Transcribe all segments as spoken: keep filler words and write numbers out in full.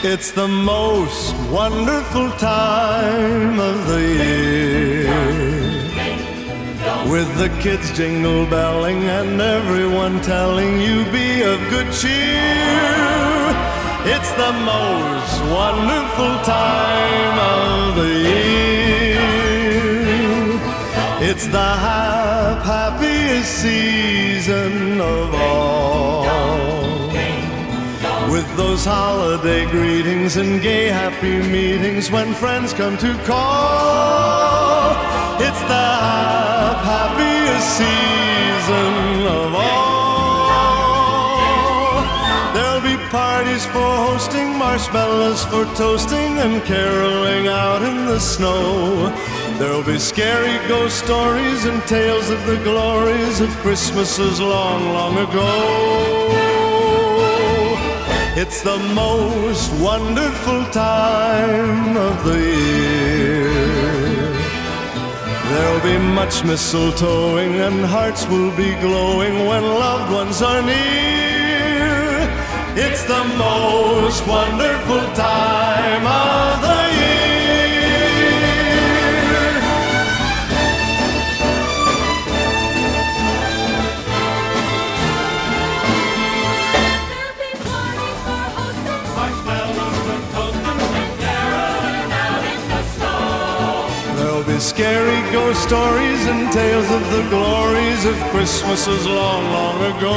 It's the most wonderful time of the year, with the kids jingle belling and everyone telling you be of good cheer. It's the most wonderful time of the year. It's the hap happiest season of all, with those holiday greetings and gay happy meetings when friends come to call. It's the hap happiest season of all. There'll be parties for hosting, marshmallows for toasting, and caroling out in the snow. There'll be scary ghost stories and tales of the glories of Christmases long, long ago. It's the most wonderful time of the year. There'll be much mistletoeing and hearts will be glowing when loved ones are near. It's the most wonderful time of the year. Scary ghost stories and tales of the glories of Christmases long, long ago.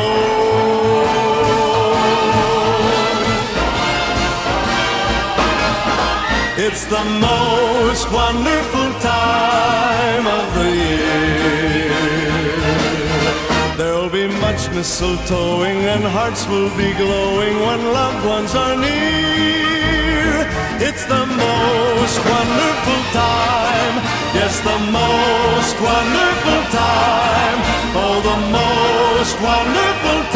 It's the most wonderful time of the year. There'll be much mistletoeing and hearts will be glowing when loved ones are near. It's the most wonderful time, yes, the most wonderful time, oh, the most wonderful